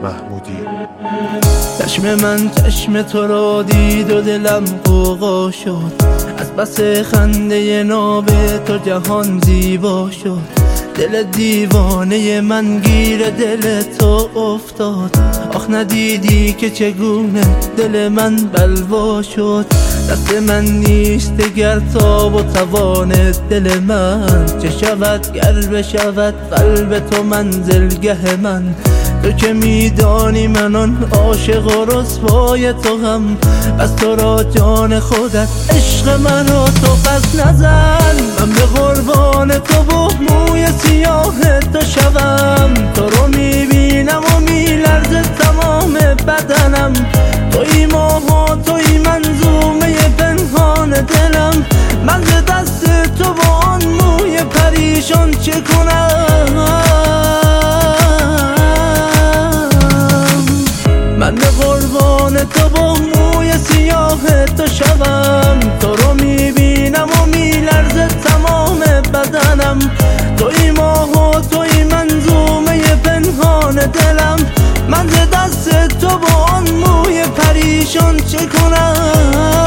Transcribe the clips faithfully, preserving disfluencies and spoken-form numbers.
محمودی. چشم من چشم تو را دید و دلم غوغا شد، از بس خنده ناب تو جهان زیبا شد. دل دیوانه من گیر دل تو افتاد، آخ ندیدی که چگونه دل من بلوا شد. دست من نیست دگر تاب و توان دل من، چه شود گر بشود قلب تو منزلگه من. تو که میدانی من آن عاشق و رسوای تو هم، بس تو را جان خودت عشق من را تو پس نزن. من به قربان تو و موی سیاه تو شوم، تو رو میبینم و میلرزه تمام بدنم. توی ماه و توی منظومه پنهان دلم، من ز دست تو با آن موی پریشان چه کنم؟ من به قربان تو با موی سیاه تو شوم، تو رو میبینم و میلرزه تمام بدنم. توی ماه و توی منظومه پنهان دلم، من ز دست تو با آن موی پریشان چه کنم؟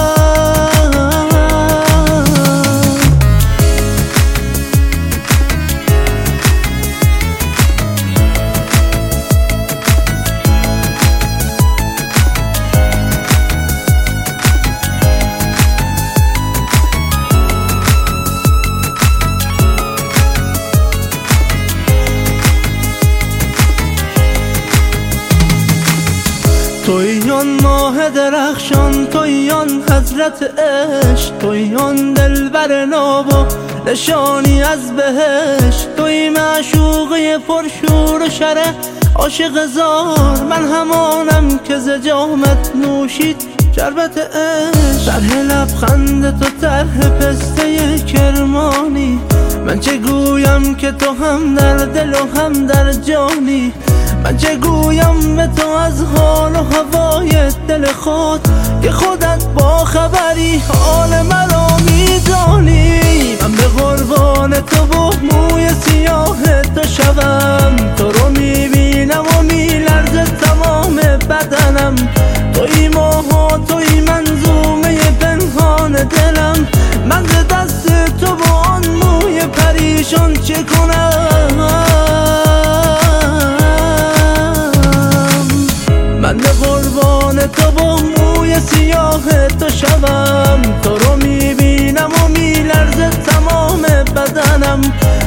توی آن ماه درخشان، توی آن حضرت عشق، توی آن دلبر ناب و نشانی از بهشت. توی معشوقه پرشور و شره عاشق زار، من همانم که ز جامت نوشید شربت عشق. طرح لبخند تو طرح پسته کرمانی، من چه گویم که تو هم در دل و هم در جانی. من چه گویم به تو از حال و هوای دل خود، که خودت با خبری حال مرا میدانی. من به قربان تو و موی سیاه تو شوم، تو رو میبینم و میلرزه تمام بدنم. توی ماه و توی منظومه پنهان دلم، من ز دست تو با آن موی پریشان چه کنم؟ من به قربان تو با موی سیاه تو شوم، تو رو میبینم و میلرزه تمام بدنم.